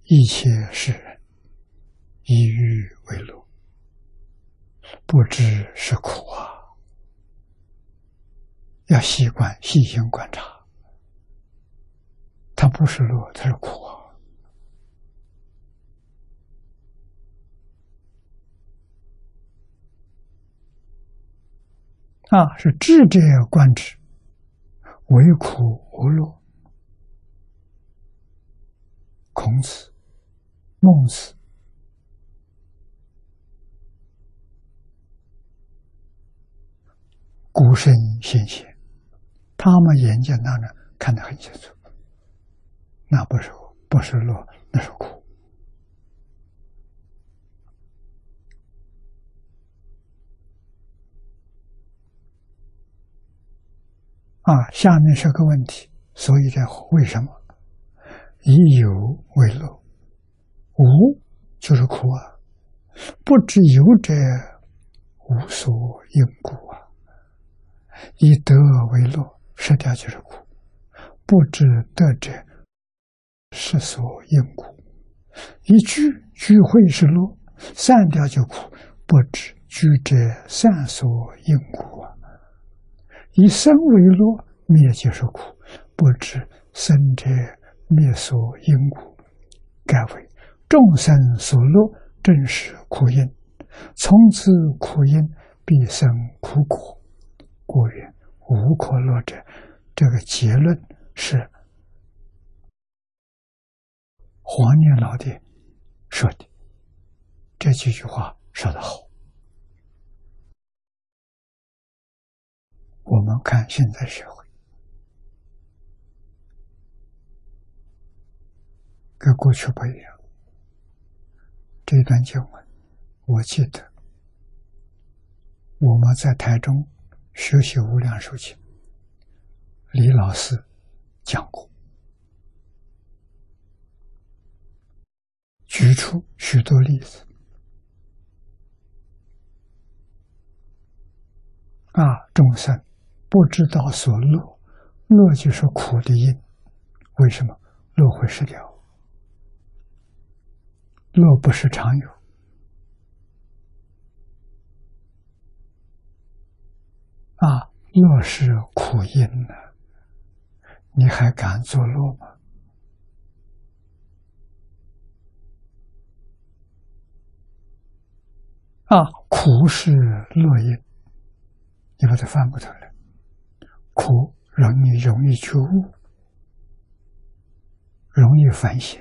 一切世人以欲为乐，不知是苦啊！要细心观察，它不是乐，它是苦啊！是智者观之，为苦无乐。孔子、孟子古圣先贤，他们眼睛当中看得很清楚，那不是乐，那是苦啊！下面是个问题，所以为什么以有为乐？无就是苦啊！不知有者，无所应故啊！以得为乐，失掉就是苦；不知得者，失所应故。一聚会是乐，散掉就苦；不知聚者，散所应故啊！以生为乐，灭就是苦；不知生者，灭所应故。盖为众生所乐，正是苦因。从此苦因，必生苦果。故曰无可乐者。这个结论是黄念老的说的。这几句话说得好。我们看现在社会，跟过去不一样。这段经文，我记得我们在台中学习无量寿经，李老师讲过，举出许多例子众生不知道所乐，乐就是苦的因。为什么乐会失掉？乐不是常有乐是苦因呢，你还敢作乐吗？苦是乐因，你把它翻过头来，苦容易觉悟，容易反省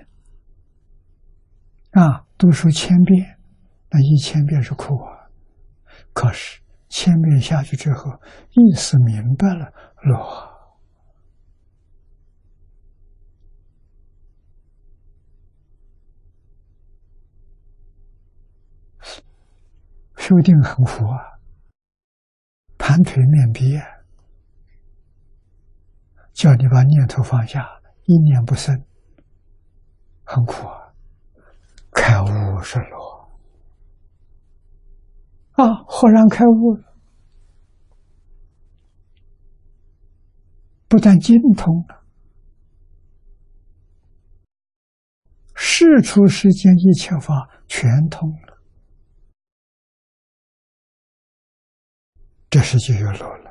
读书1000遍，那1000遍是苦啊，可是1000遍下去之后，意思明白了，乐修定很苦啊，盘腿面壁叫你把念头放下，一念不生，很苦啊。开悟是乐豁然开悟了，不但精通了，世出世间一切法全通了，这时就有乐了。